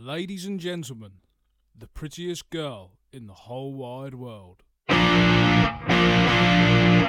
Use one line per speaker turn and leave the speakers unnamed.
Ladies and gentlemen, the prettiest girl in the whole wide world.